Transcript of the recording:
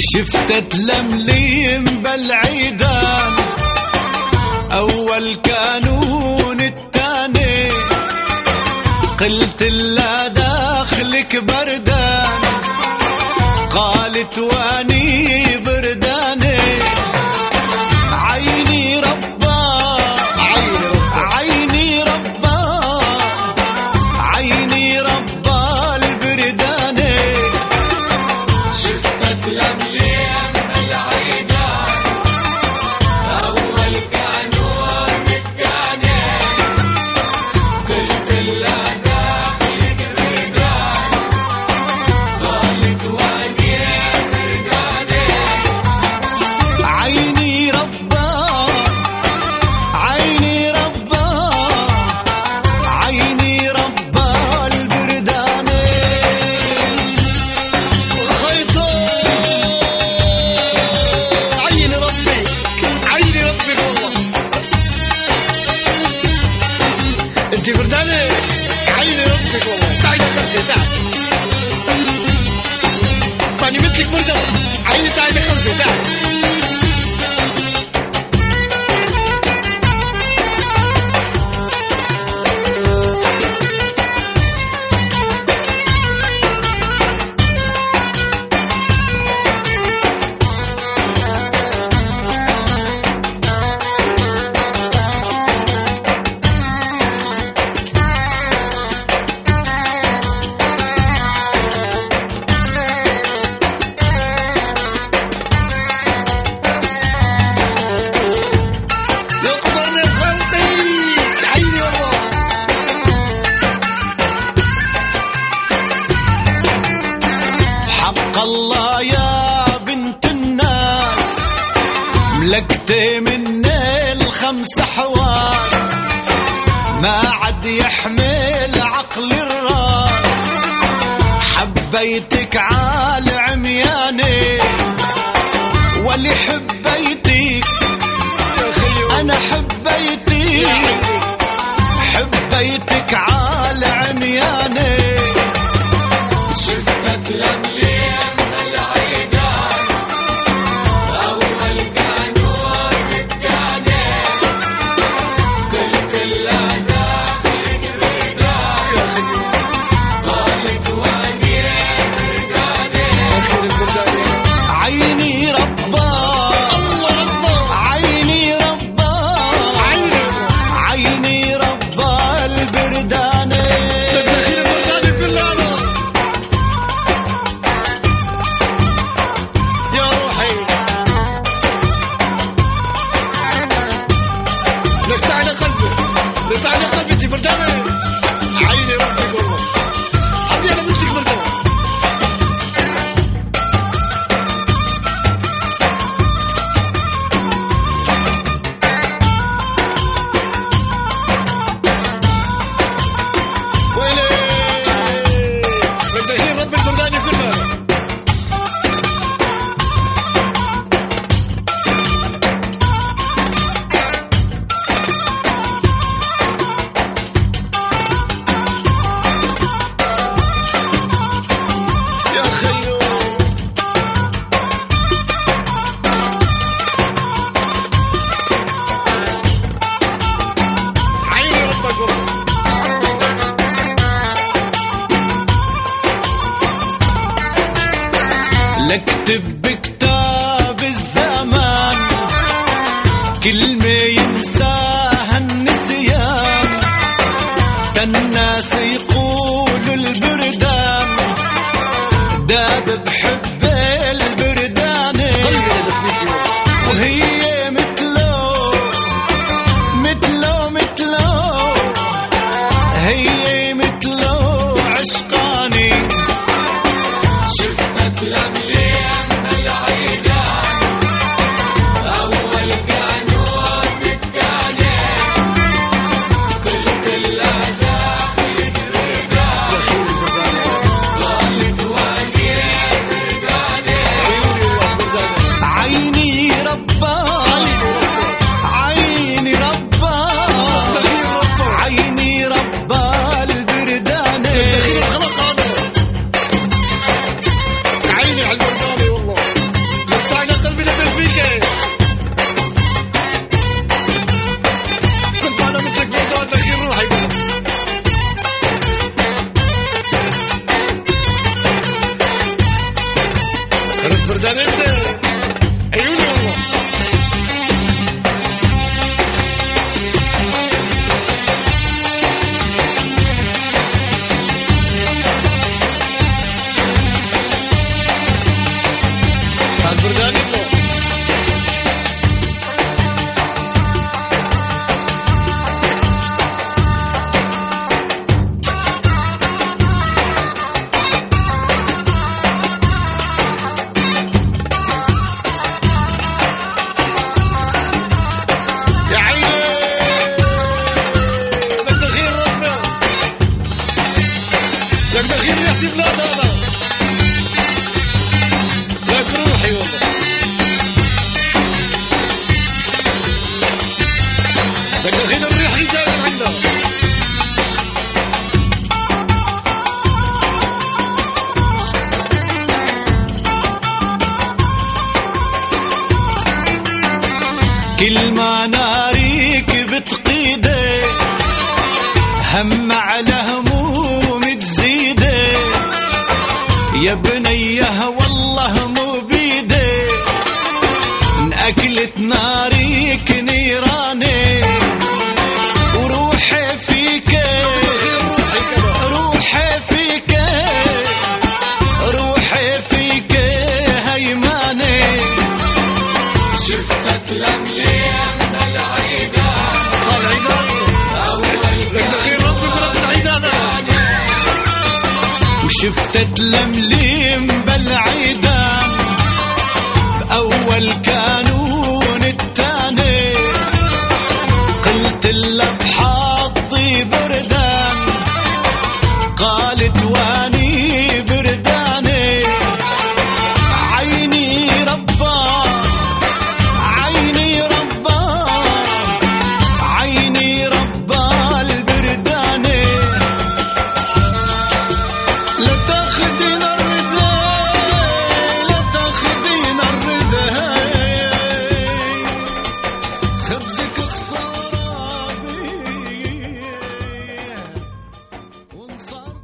شفت تلمليم بالعيدان، أول كانون التاني، قلت لا داخلك بردان، قالت واني برداني. عيني ربا عيني ربا عيني ربا البرداني. شفتت لمليم بالعيدان، أول كانون التاني، قلت لا داخلك بردان، قالت واني برداني. عيني ربا عيني ربا عيني ربا البرداني. خيطو عيني ربي والله. انت برداني عيني ربك والله. تعي لقلبي تعي، طاني مثلك برداني. عيني تعي لقلبي تعي. يخبرني خلطي عيني والله. حق الله يا بنت الناس، ملكتي مني الخمس حواس، ما عد يحمل عقل الراس. حبيتك عال عمياني، واللي حبيتك أنا حبيتك عال عمياني. شفتت لمليم بالعيدان، أول كانون التاني، قلت لا داخلك بردان، قالت واني برداني. اخير البرداني. عيني ربا الله الله. عيني ربا عيني والله. عيني ربا البرداني. كل ما ناريك بتقيده هم على هموم تزيده يا بنيه والله مو بيده أكلت ناريك نيراني وروحي فيك روحي فيك روحي فيك هيماني شفتك لمليم بالعيدان وشفتت لمليم بالعيدان بأول كانون التاني قلت له بحظي بردان قالت واني برداني عيني ربا عيني ربا عيني ربا البرداني لا تاخدينا الردى لا تاخدينا الردى خبزك خسارة بي ونصار